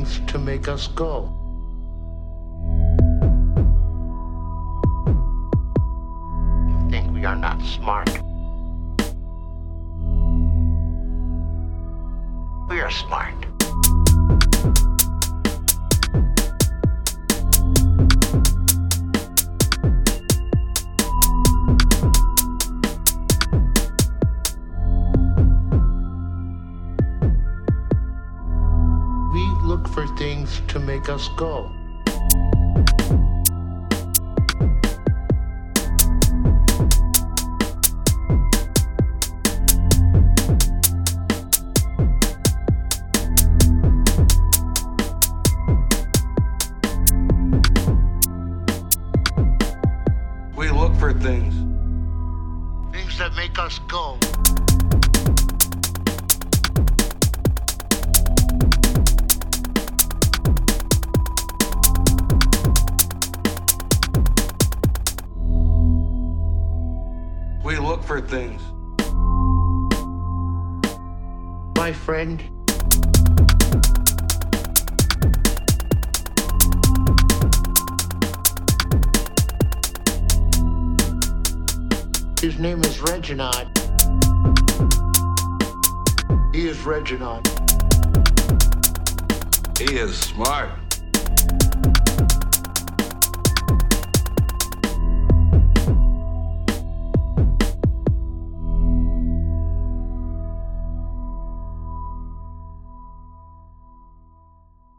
things to make us go. You think we are not smart? We are smart. We look for things to make us go. We look for things. Things that make us go. We look for things. My friend, his name is Reginald. He is Reginald. He is smart.